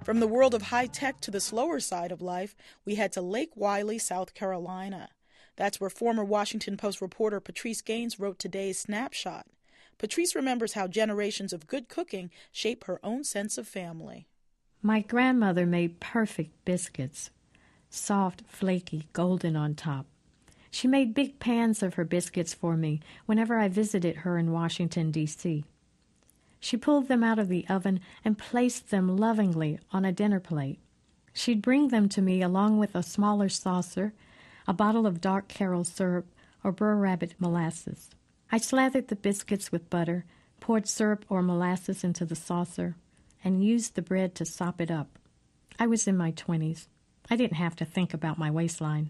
From the world of high tech to the slower side of life, we head to Lake Wylie, South Carolina. That's where former Washington Post reporter Patrice Gaines wrote today's Snapshot. Patrice remembers how generations of good cooking shape her own sense of family. My grandmother made perfect biscuits, soft, flaky, golden on top. She made big pans of her biscuits for me whenever I visited her in Washington, D.C. She pulled them out of the oven and placed them lovingly on a dinner plate. She'd bring them to me along with a smaller saucer, a bottle of dark Carroll syrup, or Burr Rabbit molasses. I slathered the biscuits with butter, poured syrup or molasses into the saucer, and used the bread to sop it up. I was in my 20s. I didn't have to think about my waistline.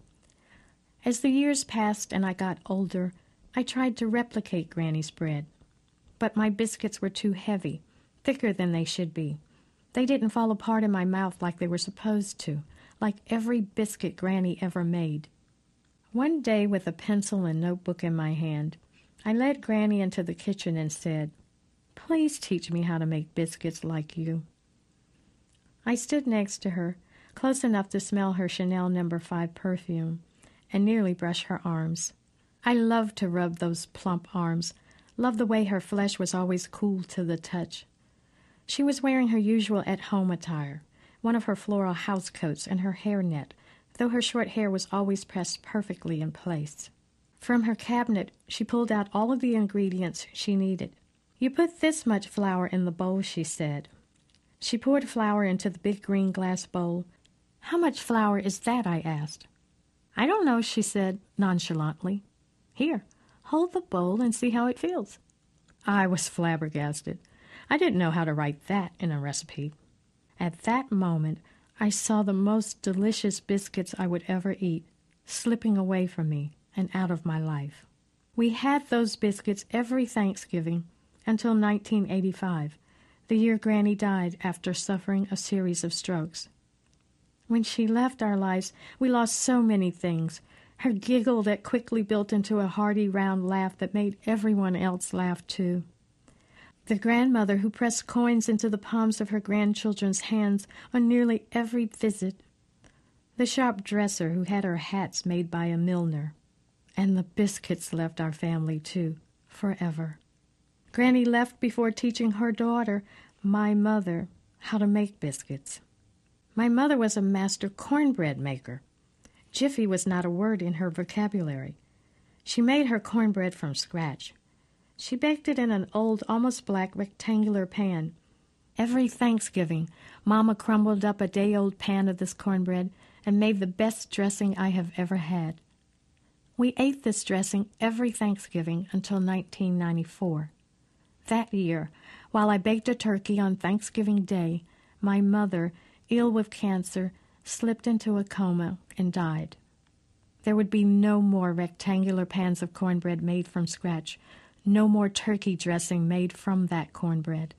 As the years passed and I got older, I tried to replicate Granny's bread. But my biscuits were too heavy, thicker than they should be. They didn't fall apart in my mouth like they were supposed to, like every biscuit Granny ever made. One day, with a pencil and notebook in my hand, I led Granny into the kitchen and said, "Please teach me how to make biscuits like you." I stood next to her, close enough to smell her Chanel No. 5 perfume, and nearly brush her arms. I loved to rub those plump arms, loved the way her flesh was always cool to the touch. She was wearing her usual at-home attire, one of her floral house coats and her hairnet, though her short hair was always pressed perfectly in place. From her cabinet, she pulled out all of the ingredients she needed. "You put this much flour in the bowl," she said. She poured flour into the big green glass bowl. "How much flour is that?" I asked. "I don't know," she said nonchalantly. "Here, hold the bowl and see how it feels." I was flabbergasted. I didn't know how to write that in a recipe. At that moment, I saw the most delicious biscuits I would ever eat slipping away from me and out of my life. We had those biscuits every Thanksgiving until 1985, the year Granny died after suffering a series of strokes. When she left our lives, we lost so many things. Her giggle that quickly built into a hearty, round laugh that made everyone else laugh, too. The grandmother who pressed coins into the palms of her grandchildren's hands on nearly every visit. The sharp dresser who had her hats made by a milliner. And the biscuits left our family, too, forever. Granny left before teaching her daughter, my mother, how to make biscuits. My mother was a master cornbread maker. Jiffy was not a word in her vocabulary. She made her cornbread from scratch. She baked it in an old, almost black, rectangular pan. Every Thanksgiving, Mama crumbled up a day-old pan of this cornbread and made the best dressing I have ever had. We ate this dressing every Thanksgiving until 1994. That year, while I baked a turkey on Thanksgiving Day, my mother, ill with cancer, slipped into a coma and died. There would be no more rectangular pans of cornbread made from scratch, no more turkey dressing made from that cornbread.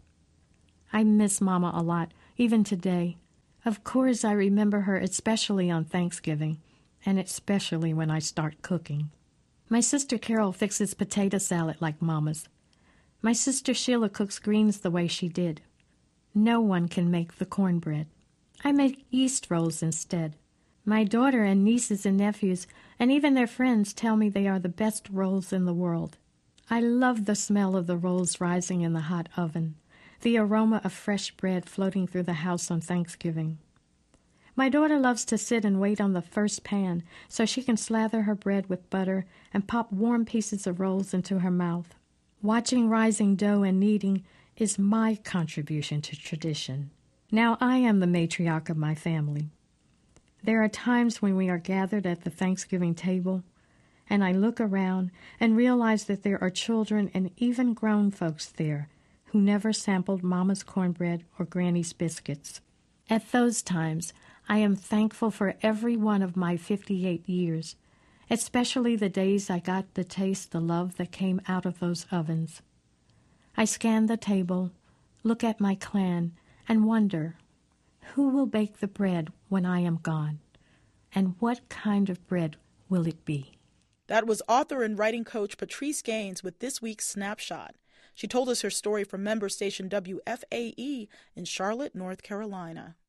I miss Mama a lot, even today. Of course, I remember her especially on Thanksgiving, and especially when I start cooking. My sister Carol fixes potato salad like Mama's. My sister Sheila cooks greens the way she did. No one can make the cornbread. I make yeast rolls instead. My daughter and nieces and nephews, and even their friends, tell me they are the best rolls in the world. I love the smell of the rolls rising in the hot oven, the aroma of fresh bread floating through the house on Thanksgiving. My daughter loves to sit and wait on the first pan so she can slather her bread with butter and pop warm pieces of rolls into her mouth. Watching rising dough and kneading is my contribution to tradition. Now I am the matriarch of my family. There are times when we are gathered at the Thanksgiving table, and I look around and realize that there are children and even grown folks there who never sampled Mama's cornbread or Granny's biscuits. At those times, I am thankful for every one of my 58 years, especially the days I got to taste the love that came out of those ovens. I scan the table, look at my clan, and wonder, who will bake the bread when I am gone? And what kind of bread will it be? That was author and writing coach Patrice Gaines with this week's Snapshot. She told us her story from member station WFAE in Charlotte, North Carolina.